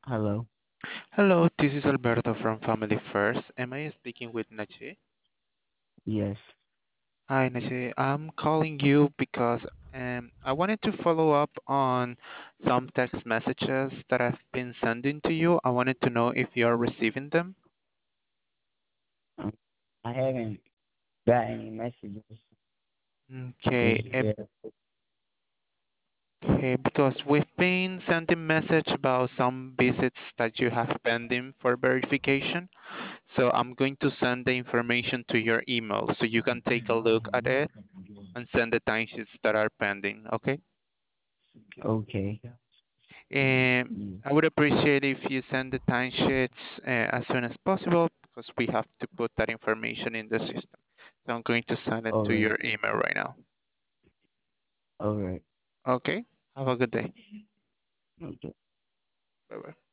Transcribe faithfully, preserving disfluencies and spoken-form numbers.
Hello. Hello, this is Alberto from Family First. Am I speaking with Nachi? Yes. Hi, Nachi. I'm calling you because um, I wanted to follow up on some text messages that I've been sending to you. I wanted to know if you're receiving them. Um, I haven't got any messages. Okay, Just eh, yet. okay, because we've been sending message about some visits that you have pending for verification. So I'm going to send the information to your email so you can take a look at it and send the timesheets that are pending. Okay. Okay. Um, Mm. I would appreciate if you send the timesheets uh, as soon as possible because we have to put that information in the system. So I'm going to send it All to right. your email right now. All right. Okay. Have a good day. Okay. Bye bye.